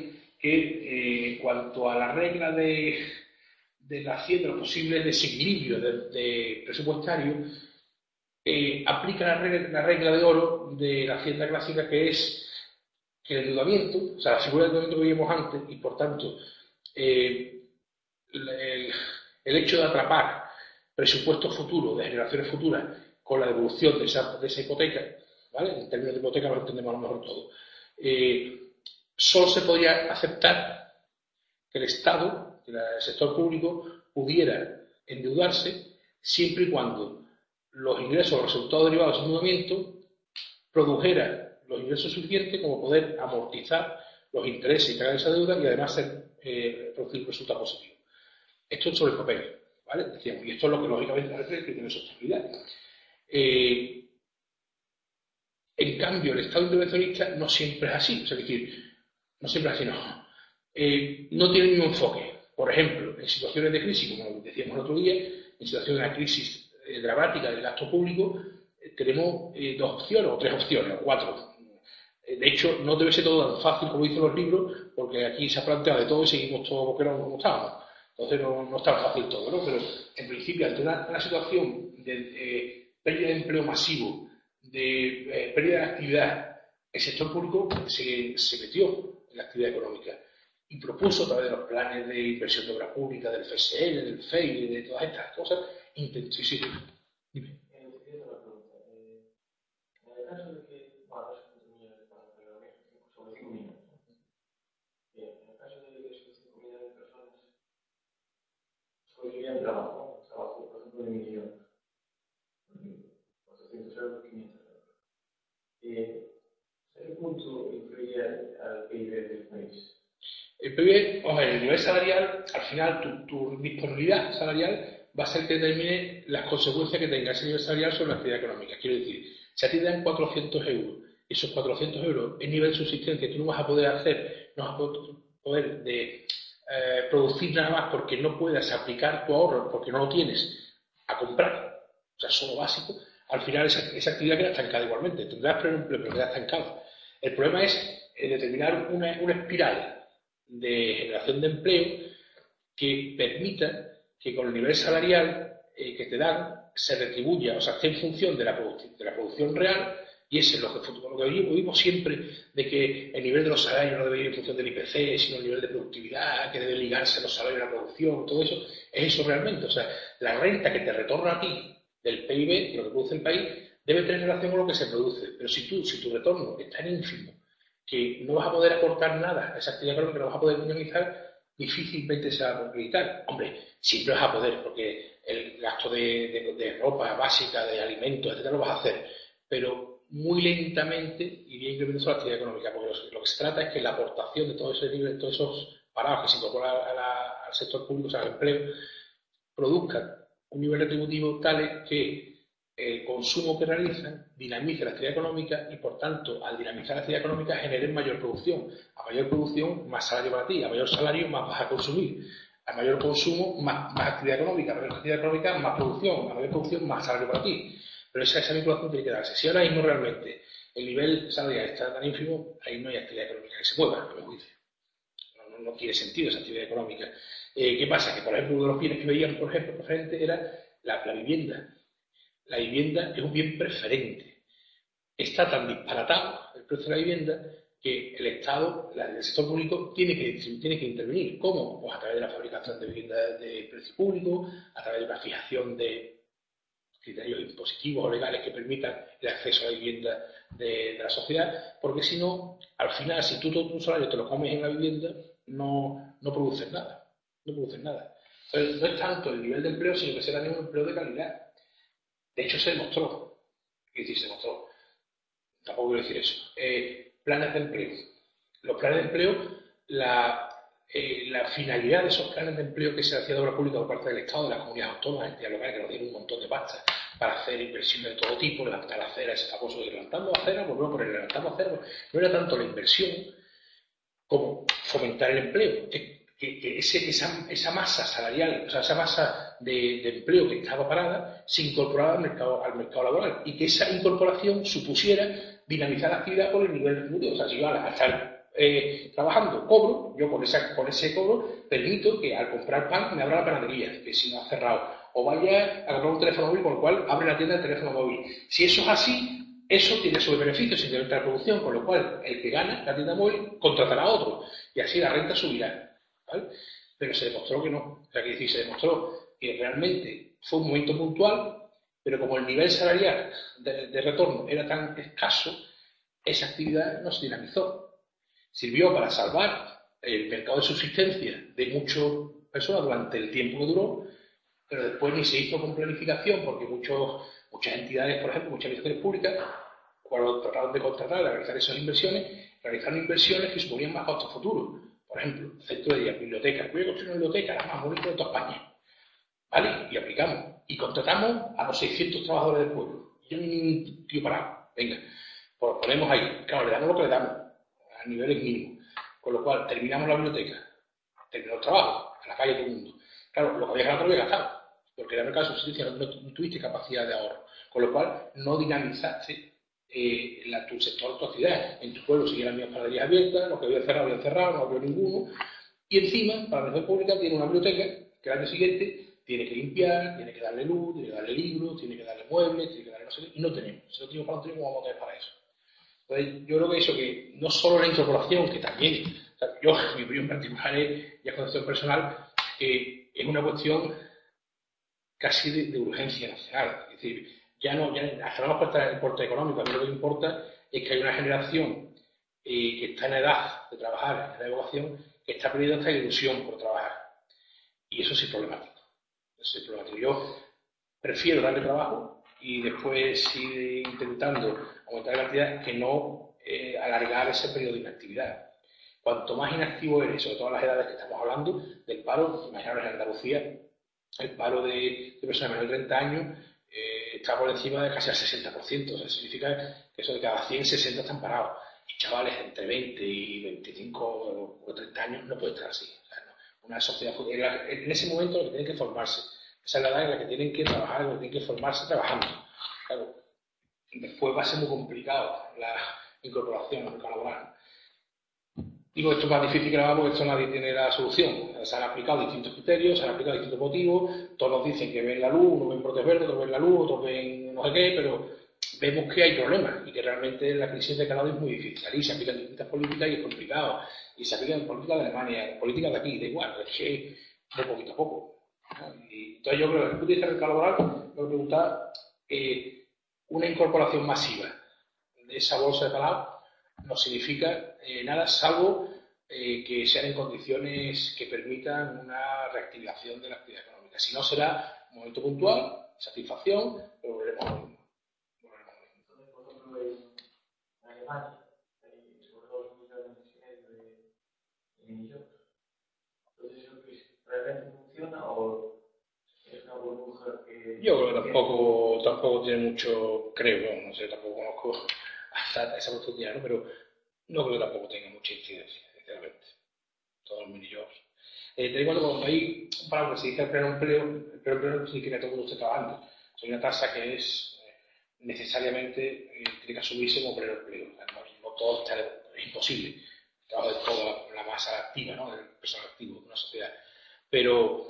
que en cuanto a la regla de la Hacienda, los posibles desequilibrios presupuestarios, aplica la regla de oro de la Hacienda clásica, que es que el endeudamiento, o sea, la figura del endeudamiento que vimos antes, y por tanto el hecho de atrapar presupuestos futuros, de generaciones futuras, con la devolución de esa hipoteca, ¿vale? En términos de hipoteca lo entendemos a lo mejor todo. Solo se podría aceptar que el Estado, que el sector público, pudiera endeudarse siempre y cuando los ingresos o los resultados derivados del endeudamiento produjeran los ingresos suficientes como poder amortizar los intereses y pagar esa deuda y además producir un resultado positivo. Esto es sobre el papel, ¿vale? Decíamos, y esto es lo que lógicamente refiere que tiene sostenibilidad. En cambio, el Estado intervencionista no siempre es así, o sea, es decir, no siempre es así, no. No tiene el mismo enfoque. Por ejemplo, en situaciones de crisis, como decíamos el otro día, en situaciones de una crisis dramática del gasto público, tenemos dos opciones, o tres opciones, o cuatro. De hecho, no debe ser todo tan fácil como dicen los libros, porque aquí se ha planteado de todo y seguimos todos porque no como estábamos. Entonces no es tan fácil todo, ¿no? Pero en principio, ante una situación de pérdida de empleo masivo, de pérdida de actividad, el sector público se metió en la actividad económica y propuso a través de los planes de inversión de obra pública, del FSL, del FEI, de todas estas cosas, intentó. Sí, dime. Podrían trabajo, por ejemplo, de 1.000.000, 400 euros, 500 euros. ¿Hasta qué punto influiría al PIB del país? El PIB, o sea, el nivel salarial, al final tu disponibilidad salarial va a ser que determine las consecuencias que tenga ese nivel salarial sobre la actividad económica. Quiero decir, si a ti te dan 400 euros, esos 400 euros es nivel de subsistencia, tú no vas a poder hacer, no vas a poder producir nada más porque no puedas aplicar tu ahorro, porque no lo tienes, a comprar, o sea, solo básico, al final esa actividad queda estancada igualmente. Tendrás empleo, pero queda estancado. El problema es determinar una espiral de generación de empleo que permita que con el nivel salarial que te dan se retribuya, o sea, esté en función de la producción real. Y ese es lo que vimos siempre, de que el nivel de los salarios no debe ir en función del IPC, sino el nivel de productividad, que debe ligarse los salarios a la producción, todo eso, es eso realmente. O sea, la renta que te retorna a ti del PIB, de lo que produce el país, debe tener relación con lo que se produce. Pero si tu retorno es tan ínfimo que no vas a poder aportar nada a esa actividad económica, no vas a poder dinamizar, difícilmente se va a acreditar. Hombre, siempre vas a poder, porque el gasto de ropa básica, de alimentos, etcétera, lo vas a hacer. Pero muy lentamente iría incrementando la actividad económica, porque lo que se trata es que la aportación de todos esos parados que se incorporan al sector público, o sea, al empleo, produzcan un nivel retributivo tal que el consumo que realizan dinamice la actividad económica y, por tanto, al dinamizar la actividad económica generen mayor producción. A mayor producción, más salario para ti. A mayor salario, más vas a consumir. A mayor consumo, más actividad económica. A mayor actividad económica, más producción. A mayor producción, más salario para ti. Pero esa vinculación tiene que darse. Si ahora mismo realmente el nivel salarial está tan ínfimo, ahí no hay actividad económica que se mueva, a mi juicio. No tiene sentido esa actividad económica. ¿Qué pasa? Que, por ejemplo, uno de los bienes que veíamos, por ejemplo, preferente era la vivienda. La vivienda es un bien preferente. Está tan disparatado el precio de la vivienda que el Estado, el sector público, tiene que intervenir. ¿Cómo? Pues a través de la fabricación de viviendas de precio público, a través de la fijación de criterios impositivos o legales que permitan el acceso a la vivienda de la sociedad, porque si no, al final, si tú todo tu salario te lo comes en la vivienda, no produces nada. No produces nada. Entonces, no es tanto el nivel de empleo, sino que será también un empleo de calidad. De hecho, se demostró, tampoco quiero decir eso, planes de empleo. Los planes de empleo, la finalidad de esos planes de empleo que se hacía de obra pública por parte del Estado, de las comunidades autónomas, entidades locales que nos dieron un montón de pasta para hacer inversiones de todo tipo, levantar aceras, ese famoso de levantando aceras, volvemos por el levantando aceras, no era tanto la inversión como fomentar el empleo. Que esa masa salarial, o sea, esa masa de empleo que estaba parada, se incorporara al mercado laboral y que esa incorporación supusiera dinamizar la actividad por el nivel retributivo. O sea, si iba a estar trabajando, cobro, yo con ese cobro permito que al comprar pan me abra la panadería, que si no ha cerrado, o vaya a comprar un teléfono móvil, con lo cual abre la tienda de teléfono móvil. Si eso es así, eso tiene sus beneficios, se incrementa la producción, con lo cual el que gana la tienda móvil contratará a otro, y así la renta subirá, ¿vale? Pero se demostró que no, o sea, que decir, se demostró que realmente fue un momento puntual, pero como el nivel salarial de retorno era tan escaso, esa actividad no se dinamizó. Sirvió para salvar el mercado de subsistencia de muchas personas durante el tiempo que duró, pero después ni se hizo con planificación porque muchas entidades, por ejemplo, muchas administraciones públicas, cuando trataron de contratar, de realizar esas inversiones, realizaron inversiones que suponían más costos futuros. Por ejemplo, centro de día, bibliotecas. Voy a construir una biblioteca, la más bonita de toda España. ¿Vale? Y aplicamos. Y contratamos a los 600 trabajadores del pueblo. Y yo ni un tío parado. Venga, pues ponemos ahí. Claro, le damos lo que le damos, a niveles mínimos. Con lo cual, terminamos la biblioteca, terminó el trabajo, a la calle todo el mundo. Claro, lo que había ganado lo había gastado, porque en el mercado de subsistencia no tuviste capacidad de ahorro. Con lo cual, no dinamizaste tu sector, tu actividad. En tu pueblo siguen las mismas panaderías abiertas, los que habían cerrado, no abrió ninguno. Y encima, para la administración pública tiene una biblioteca que el año siguiente tiene que limpiar, tiene que darle luz, tiene que darle libros, tiene que darle muebles, tiene que darle no sé qué, y no tenemos. Si no tenemos para no tenemos, vamos a tener para eso. Entonces, yo creo que eso, que no solo la incorporación, que también, o sea, yo, mi opinión particular es, ya concepción personal, que es una cuestión casi de urgencia nacional. Es decir, ya hasta no nos el importe económico, a mí lo que me importa es que hay una generación que está en edad de trabajar, en la educación, que está perdiendo esta ilusión por trabajar. Y eso sí es problemático. Eso es problemático. Yo prefiero darle trabajo y después ir intentando aumentar la cantidad que no alargar ese periodo de inactividad. Cuanto más inactivo eres, sobre todo a las edades que estamos hablando, del paro, imaginaros en Andalucía, el paro de personas menores de 30 años está por encima de casi el 60%. O sea, significa que eso de cada 100, 60 están parados. Y chavales entre 20 y 25 o 30 años no puede estar así. O sea, no. Una sociedad, en ese momento lo que tienen que formarse. Esa es la edad en la que tienen que trabajar, en la que tienen que formarse trabajando. Claro, después va a ser muy complicado la incorporación al mercado laboral. Digo, esto es más difícil que nada porque esto nadie tiene la solución. Se han aplicado distintos criterios, se han aplicado distintos motivos, todos nos dicen que ven la luz, unos ven brotes verdes, otros ven la luz, otros ven no sé qué, pero vemos que hay problemas y que realmente la crisis de Canadá es muy difícil. Ahí se aplican distintas políticas y es complicado. Y se aplican políticas de Alemania, políticas de aquí, da igual, es que de poquito a poco. Y entonces yo creo que desde el punto de vista del mercado laboral, me pregunta una incorporación masiva de esa bolsa de calado no significa nada salvo que sean en condiciones que permitan una reactivación de la actividad económica. Si no, será un momento puntual, satisfacción, pero volveremos a lo mismo. Entonces, por ejemplo, en Alemania hay sobre 2 millones de millones. Entonces, ¿eso que realmente funciona o es una burbuja que...? Yo creo que tampoco tiene mucho, creo, no sé, tampoco conozco hasta esa profundidad, ¿no? Pero no creo que tampoco tenga mucha incidencia, sinceramente. Todos los mini-jobs. Te digo, cuando hay para que se dice el pleno empleo no significa que todo el mundo esté trabajando. Hay una tasa que es necesariamente tiene que asumirse como pleno empleo. O sea, no todo está, es imposible. El trabajo de toda la masa activa, ¿no? Del personal activo de una sociedad. Pero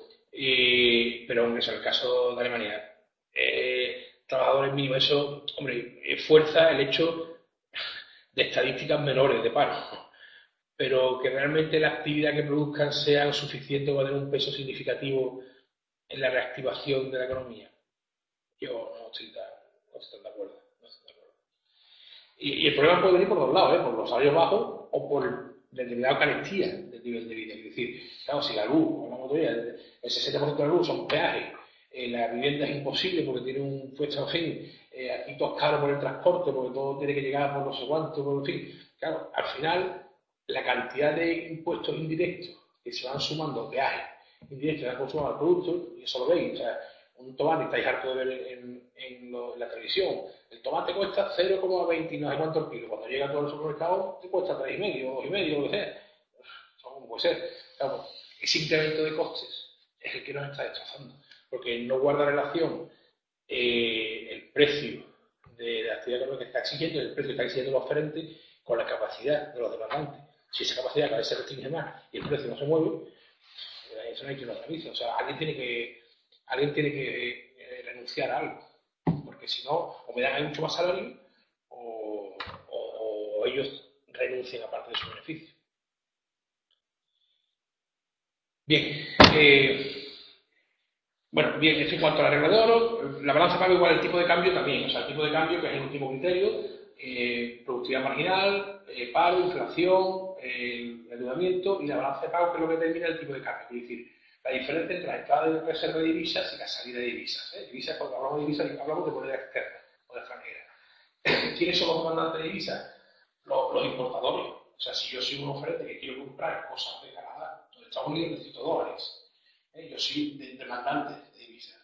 en el caso de Alemania, trabajadores mínimos, eso, hombre, fuerza el hecho de estadísticas menores de paro, pero que realmente la actividad que produzcan sea lo suficiente para tener un peso significativo en la reactivación de la economía. Yo no estoy tan de acuerdo. No estoy de acuerdo. Y el problema puede venir por dos lados, por los salarios bajos o por determinada carestía del nivel de vida. Es decir, claro, si la luz, hablamos de ella, el 60% de la luz son peajes, la vivienda es imposible porque tiene un fuerte origen, aquí todo es caro por el transporte, porque todo tiene que llegar por no sé cuánto, por en fin. Claro, al final, la cantidad de impuestos indirectos que se van sumando a peajes indirectos que van consumando al producto, y eso lo veis, o sea, un tomate, estáis harto de ver en la televisión, el tomate cuesta 0,20 no sé cuánto el kilo, cuando llega a todo el supermercado te cuesta 3,5, 2,5, lo que sea. Eso como puede ser. Claro, ese incremento de costes es el que nos está destrozando, porque no guarda relación el precio de la actividad económica que está exigiendo, el precio que está exigiendo los oferentes con la capacidad de los demandantes. Si esa capacidad cada vez se restringe más y el precio no se mueve, eso no hay quien lo organice. O sea, alguien tiene que renunciar a algo. Porque si no, o me dan mucho más salario o ellos renuncian a parte de su beneficio. Bien. Bueno, bien, esto en cuanto a la regla de oro. La balanza pago igual el tipo de cambio también. O sea, el tipo de cambio, que es el último criterio, productividad marginal, paro, inflación, endeudamiento y la balanza de pago, que es lo que determina el tipo de cambio. Es decir, la diferencia entre la entrada de reserva de divisas y la salida de divisas. Divisas, cuando hablamos de divisas, hablamos de moneda externa o de extranjera. ¿Quiénes son los demandantes de divisas? Los importadores. O sea, si yo soy un oferente que quiero comprar cosas de Canadá, de Estados Unidos, necesito dólares. Yo soy demandante de divisas.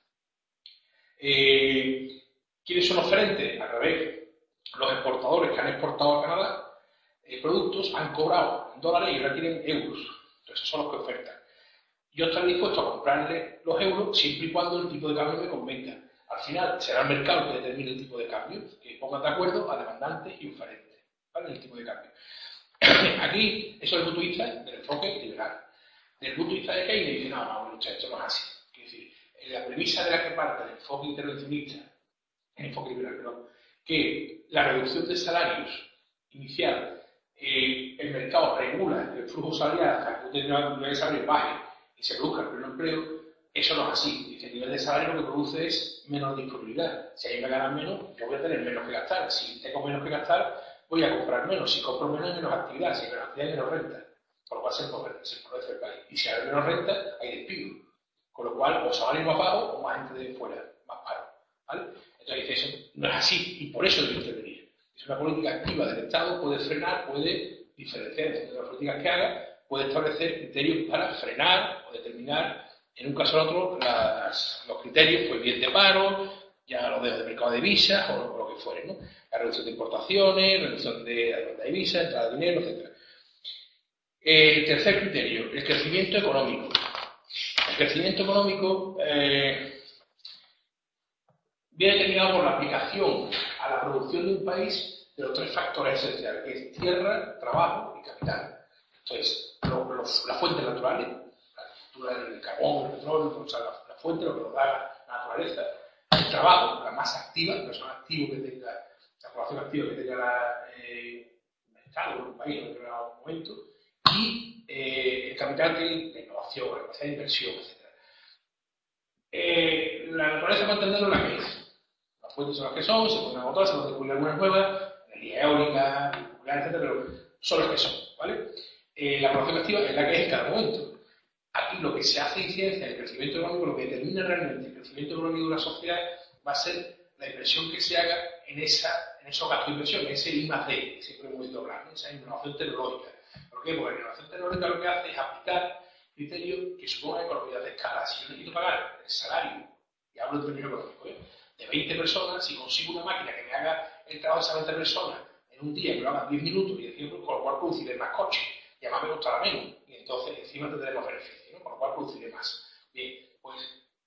¿Quiénes son los oferentes? Al revés. Los exportadores que han exportado a Canadá productos han cobrado en dólares y ahora quieren euros. Entonces, esos son los que ofertan. Yo estaré dispuesto a comprarle los euros siempre y cuando el tipo de cambio me convenga. Al final será el mercado que determine el tipo de cambio, que pongan de acuerdo a demandantes y oferentes, ¿vale? El tipo de cambio. Aquí, eso es el punto de vista del enfoque liberal. Desde el punto de vista de Keynes, dice, no, esto no es así. Es decir, la premisa de la que parte el enfoque intervencionista, el enfoque liberal, perdón, que la reducción de salarios inicial, el mercado regula el flujo salarial hasta que un determinado nivel de salario baje y se produzca el pleno empleo, eso no es así. Dice, el nivel de salario lo que produce es menos disponibilidad. Si a mí me ganan menos, yo voy a tener menos que gastar. Si tengo menos que gastar, voy a comprar menos. Si compro menos, hay menos actividad. Si hay menos actividad, hay menos renta. Con lo cual se empobrece el país. Y si hay menos renta, hay despido. Con lo cual, o salarios más bajos o más gente de fuera, más paro. ¿Vale? Entonces dice, eso no es así. Y por eso debe intervenir. Es una política activa del Estado, puede frenar, puede diferenciar entre las políticas que haga, puede establecer criterios para frenar o determinar, en un caso o en otro, los criterios, pues bien de paro, ya los de mercado de divisas o lo que fuere, ¿no? La reducción de importaciones, reducción de la demanda de divisas, entrada de dinero, etc. El tercer criterio, el crecimiento económico. El crecimiento económico viene determinado por la aplicación a la producción de un país de los tres factores esenciales, que es tierra, trabajo y capital. Entonces, las fuentes naturales, la agricultura, el carbón, el petróleo, o sea, la fuente, lo que nos da la naturaleza, el trabajo, la masa activa, la persona activa que tenga, la población activa que tenga el mercado en un país en un determinado momento, y el capital, que es la innovación, la capacidad de inversión, etc. La naturaleza, para entenderlo, la que es. Las fuentes son las que son, se pueden agotar, se pueden descubrir algunas nuevas, energía eólica, nuclear, etc., pero son las que son, ¿vale? La población activa es la que es en cada momento. Aquí lo que se hace incidencia en el crecimiento económico, lo que determina realmente el crecimiento económico de una sociedad, va a ser la inversión que se haga en esos gastos de inversión, en ese I+D, que siempre hemos ido hablando, esa innovación tecnológica. ¿Por qué? Porque la innovación tecnológica lo que hace es aplicar criterios que supongan economías de escala. Si yo necesito pagar el salario, y hablo en términos económicos, de 20 personas, si consigo una máquina que me haga el trabajo de esas 20 personas en un día, que lo haga en 10 minutos, y decir, con lo cual produciré más coches, y además me costará menos, y entonces encima tendremos beneficios, ¿no? Con lo cual produciré más. Bien, pues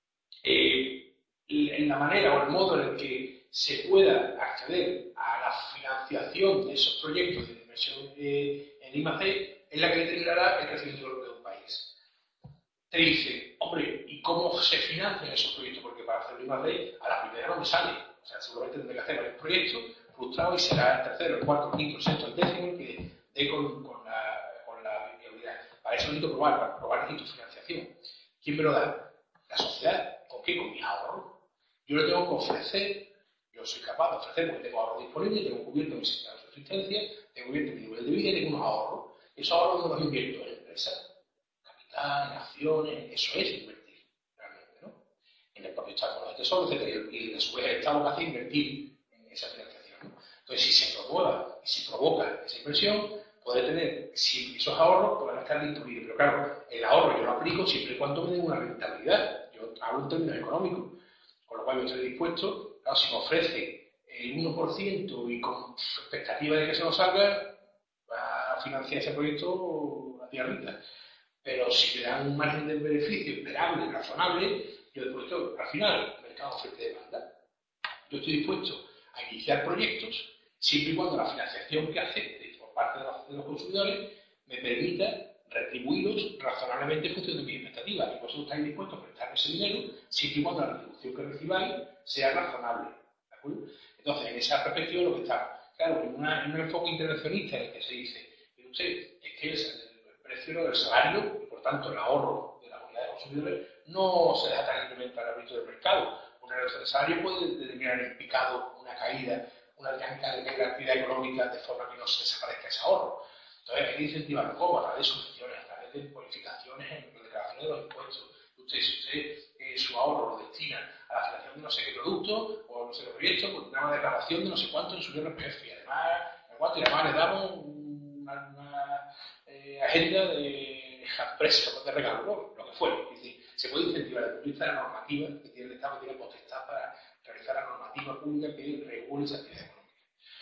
en la manera o el modo en el que se pueda acceder a la financiación de esos proyectos de inversión en I+D es la que determinará el crecimiento de un país. Te dice, hombre, ¿y cómo se financian esos proyectos? Porque para hacer el I+D a la primera no me sale. O sea, seguramente tendré que hacer varios proyectos frustrados y será el tercero, el cuarto, el quinto, el sexto, el décimo el que dé con la viabilidad. Para eso necesito probar, para probar necesito financiación. ¿Quién me lo da? La sociedad. ¿Con qué? Con mi ahorro. Yo le tengo que ofrecer, yo soy capaz de ofrecer porque tengo ahorro disponible, tengo cubierto mi sistema de subsistencia, tengo cubierto mi nivel de vida y tengo unos ahorros. Esos ahorros no los invierto en empresas, capital, en acciones, eso es invertir, realmente, ¿no? En el propio Estado de Tesoro, etc. Y a su vez el Estado lo que hace es invertir en esa financiación, ¿no? Entonces, si se promueva y se provoca esa inversión, puede tener, si esos ahorros puedan estar disponibles. Pero claro, el ahorro yo lo aplico siempre y cuando me den una rentabilidad. Yo hablo en términos económicos. Con lo cual yo estoy dispuesto, claro, si me ofrece el 1% y con expectativa de que se nos salga, a financiar ese proyecto a tierrita. Pero si me dan un margen de beneficio esperable, razonable, yo estoy dispuesto, al final, mercado oferta y demanda. Yo estoy dispuesto a iniciar proyectos siempre y cuando la financiación que acepte por parte de los consumidores me permita retribuiros razonablemente en función de mis expectativas. Y vosotros estáis dispuestos a prestarme ese dinero siempre y cuando la retribución que recibáis sea razonable. ¿De acuerdo? Entonces, en esa perspectiva lo que está, claro, en un enfoque intervencionista en el que se dice, mire usted, es que el precio del salario y por tanto el ahorro de la unidad de consumidores no se deja tan incrementar al ámbito del mercado. Una reducción de salario puede determinar en picado una caída, una dinámica de la actividad económica de forma que no se desaparezca ese ahorro. Entonces hay que incentivar cómo, a través de subvenciones, a través de bonificaciones en la declaración de los impuestos. Si usted su ahorro lo destina a la financiación de no sé qué producto o no sé qué proyecto, pues una declaración de no sé cuánto en su IRPF. Y además le damos una agenda de empresas de regalo, ¿no? Lo que fuere. Es decir, se puede incentivar desde el punto de vista de la normativa, que tiene el Estado, que tiene potestad para realizar la normativa pública que regule esa actividad económica.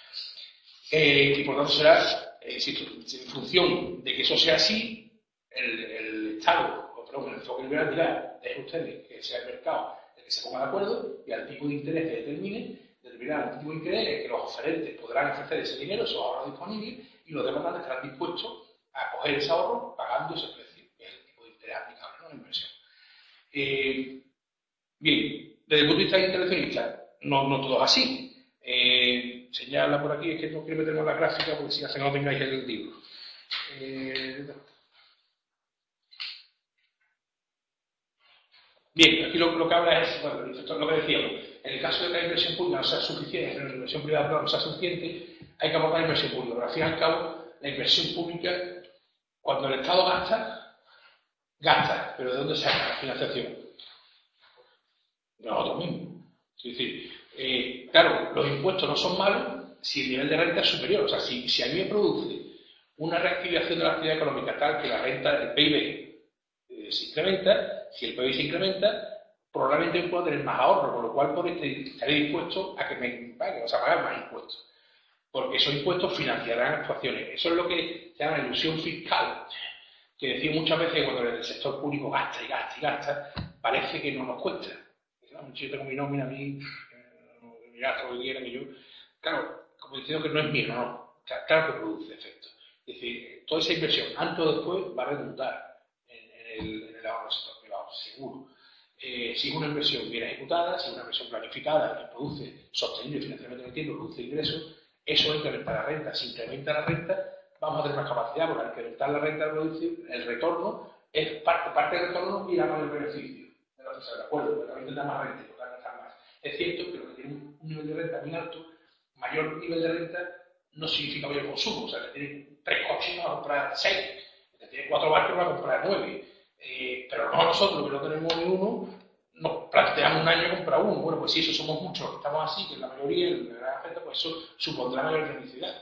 Y por tanto será, insisto, en función de que eso sea así, el Estado, el enfoque liberal dirá, dejen ustedes que sea el mercado el que se ponga de acuerdo y al tipo de interés que determinar el tipo de interés en que los oferentes podrán ofrecer ese dinero, esos ahorros disponibles, y los demandantes estarán dispuestos a coger ese ahorro pagando ese precio, que es el tipo de interés aplicable, ¿no? La inversión. Bien, desde el punto de vista intervencionista, no todo es así. Señala por aquí, es que no quiero meterme en la gráfica porque si hace que no tengáis el libro. Bien, aquí lo que habla es, bueno, lo que decíamos, en el caso de que la inversión pública no sea suficiente, pero la inversión privada no sea suficiente, hay que abordar la inversión pública. Pero al fin y al cabo, la inversión pública, cuando el Estado gasta, pero ¿de dónde saca la financiación? De nosotros mismos. Es decir, claro, los impuestos no son malos si el nivel de renta es superior. O sea, si a mí me produce una reactivación de la actividad económica tal que la renta, el PIB se incrementa, si el PIB se incrementa, probablemente pueda tener más ahorro, con lo cual estaré dispuesto a que me paguen, o sea, a pagar más impuestos. Porque esos impuestos financiarán actuaciones. Eso es lo que se llama la ilusión fiscal, que decimos muchas veces cuando el sector público gasta y gasta y gasta, parece que no nos cuesta. Yo tengo mi nómina a mí, me gasto lo que quiera, que yo. Claro, como diciendo que no es mío, no. Claro que produce efecto. Es decir, toda esa inversión, antes o después, va a redundar en el ahorro del sector privado, seguro. Si es una inversión bien ejecutada, si es una inversión planificada que produce sostenible financiamiento en el tiempo, produce ingresos, eso va a incrementar la renta. Si incrementa la renta, vamos a tener más capacidad, porque al incrementar la renta, el retorno es parte del retorno y la mayor beneficio. De acuerdo, pero también tendrá más renta y podrá gastar más. Es cierto que lo que tiene un nivel de renta muy alto, mayor nivel de renta no significa mayor consumo. O sea, que tiene 3 coches no va a comprar 6, que tiene 4 barcos va a comprar 9. Pero no nosotros, que no tenemos ni uno, nos planteamos un año comprar uno. Bueno, pues si eso somos muchos, estamos así, que la mayoría, la gran gente, pues eso supondrá mayor felicidad.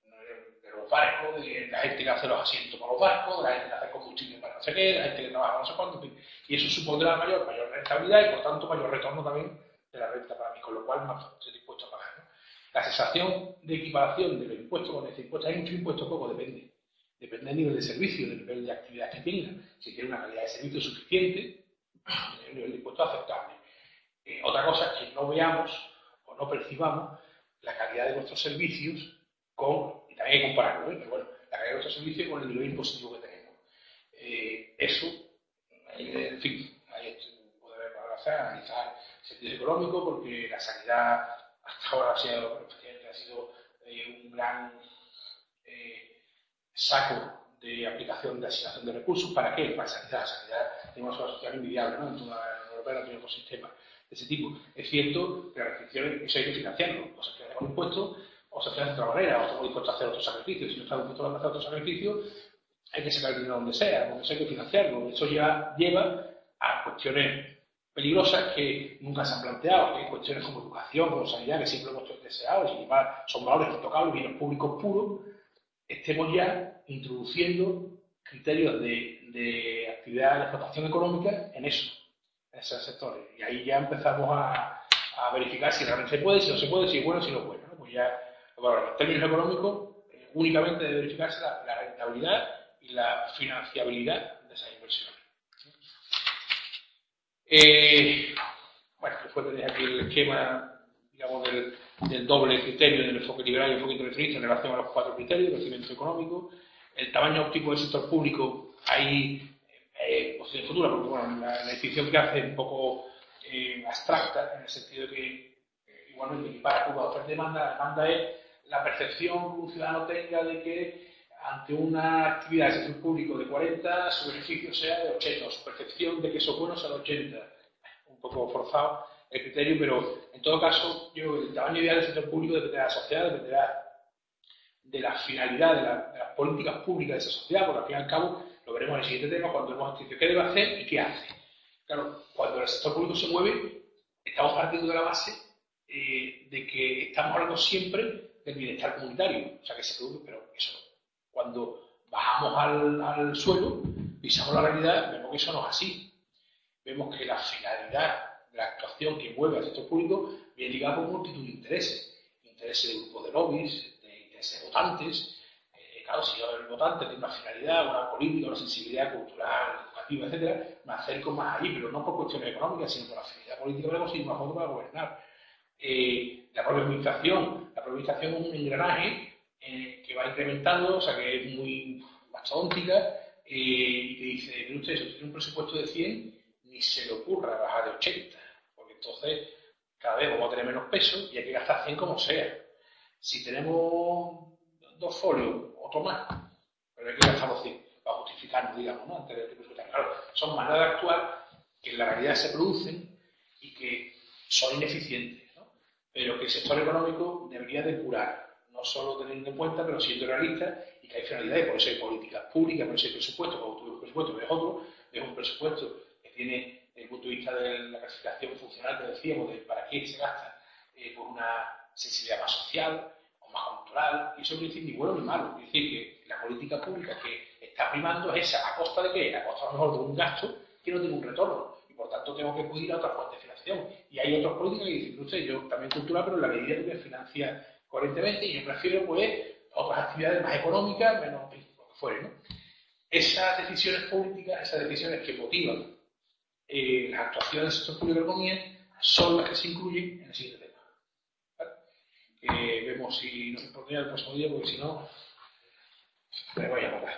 De los barcos, de la gente que hace los asientos para los barcos, de la gente que hace combustible para no sé qué, de la gente que trabaja no sé cuánto, y eso supondrá mayor rentabilidad y por tanto mayor retorno también de la renta para mí, con lo cual más estoy dispuesto a pagar, ¿no? La sensación de equiparación de los impuestos con este impuesto, hay mucho impuesto, poco, depende del nivel de servicio, del nivel de actividad que tenga. Si tiene una calidad de servicio suficiente, el nivel de impuesto es aceptable. Otra cosa es que no veamos o no percibamos la calidad de nuestros servicios y también hay que compararlo, pero bueno, la calidad de nuestros servicios con el nivel impositivo que tenemos. Eso, en fin, hay que analizar el sentido económico, porque la sanidad hasta ahora ha sido un gran saco de aplicación de asignación de recursos. ¿Para qué? Para sanidad. Sanidad tenemos una sociedad invidiable, ¿no? En toda la Unión Europea no tiene otro sistema de ese tipo. Es cierto que las restricciones, eso hay que financiarlo. O se financia con impuestos, o se financia de otra manera, o estamos dispuestos a hacer otros sacrificios. Si no estamos dispuestos a hacer otros sacrificios, hay que sacar el dinero donde sea, hay que financiarlo. Eso ya lleva a cuestiones peligrosas que nunca se han planteado, que hay cuestiones como educación, como sanidad, que siempre hemos deseado, y son valores intocables, bienes públicos puros. Estemos ya introduciendo criterios de actividad de explotación económica en esos sectores. Y ahí ya empezamos a verificar si realmente se puede, si no se puede, si es bueno, si no es bueno, ¿no? Pues ya, bueno, en términos económicos, únicamente debe verificarse la rentabilidad y la financiabilidad de esas inversiones. Bueno, después tenéis aquí el esquema, digamos, del doble criterio del enfoque liberal y el enfoque intervencionista en relación a los 4 criterios: crecimiento económico, el tamaño óptimo del sector público hay posición futura, porque bueno, la definición que hace es un poco abstracta, en el sentido de que igualmente equipara curva de oferta y demanda. La demanda es la percepción que un ciudadano tenga de que ante una actividad del sector público de 40, su beneficio sea de 80, o su percepción de que eso es bueno sea de 80. Un poco forzado el criterio, pero en todo caso, yo creo que el tamaño ideal del sector público dependerá de la sociedad, dependerá de la finalidad de las políticas públicas de esa sociedad, porque al fin y al cabo lo veremos en el siguiente tema cuando hemos estudiado qué debe hacer y qué hace. Claro, cuando el sector público se mueve, estamos partiendo de la base de que estamos hablando siempre del bienestar comunitario, o sea que se produce, pero eso, cuando bajamos al suelo, pisamos la realidad, vemos que eso no es así. Vemos que la finalidad de la actuación que mueve al sector público viene ligada por multitud de intereses de grupos de lobbies, de intereses de votantes. Claro, si yo el votante tiene una finalidad, una política, una sensibilidad cultural, educativa, etcétera, me acerco más ahí, pero no por cuestiones económicas, sino por la finalidad política para conseguir más votos para gobernar. La propia administración es un engranaje que va incrementando, o sea que es muy mastodóntica, y te dice, mire usted, si usted tiene un presupuesto de 100, ni se le ocurra bajar de 80, porque entonces cada vez vamos a tener menos peso y hay que gastar 100 como sea. Si tenemos 2 folios, otro más, pero hay que gastar los 100 para justificarnos, digamos, ¿no? Antes de presupuestar. Claro, son maneras de actuar que en la realidad se producen y que son ineficientes, ¿no? Pero que el sector económico debería depurar, no solo teniendo en cuenta, pero siendo realista, y que hay finalidades, por eso hay políticas públicas, por eso hay presupuesto, cuando tú ves un presupuesto ves otro, ves un presupuesto que tiene, desde el punto de vista de la clasificación funcional que decíamos, de para qué se gasta, pues una sensibilidad más social o más cultural, y eso no quiere decir ni bueno ni malo, quiere decir que la política pública que está primando es esa, ¿a costa de qué? A costa a lo mejor de un gasto que no tiene un retorno, y por tanto tengo que acudir a otras fuentes de financiación. Y hay otras políticas que dicen, no sé, yo también cultural, pero en la medida que me financia coherentemente, y yo prefiero pues otras actividades más económicas, menos lo que fuere, ¿no? Esas decisiones políticas, esas decisiones que motivan las actuaciones del sector público de la economía, son las que se incluyen en el siguiente tema. ¿Vale? Vemos si nos importa el próximo día, porque si no, me voy a matar.